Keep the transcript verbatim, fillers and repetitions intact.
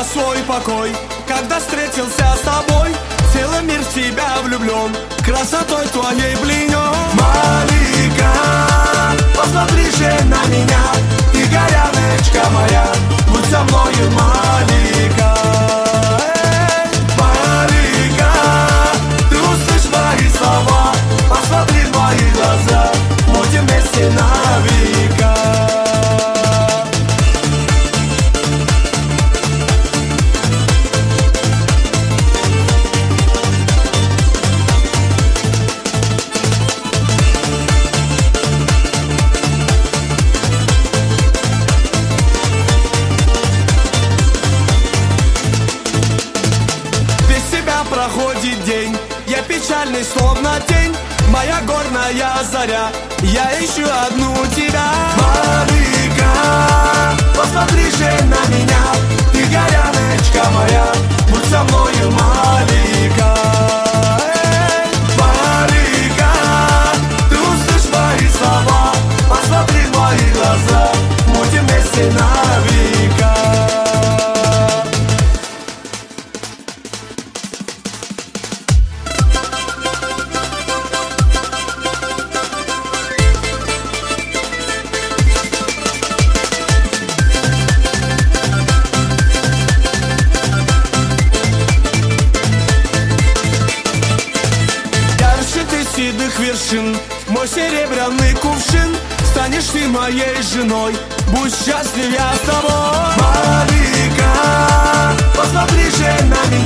свой покой. Когда встретился с тобой, целый мир в тебя влюблен, красотой твоей пленен. Малика, посмотри же на меня, ты горяночка моя, будь со мною, Малика. Эй, Малика, ты услышь мои слова, посмотри в мои глаза, будем вместе на века. Проходит день, я печальный, словно тень, моя горная заря, я ищу одну тебя. Малика, посмотри же на меня, ты горяночка моя, будь со мною, Малика. Эй, Малика, ты услышь мои слова, посмотри в мои глаза, будем вместе на века. Седых вершин, мой серебряный кувшин, станешь ты моей женой, будь счастлив я с тобой. Малика, посмотри же на меня.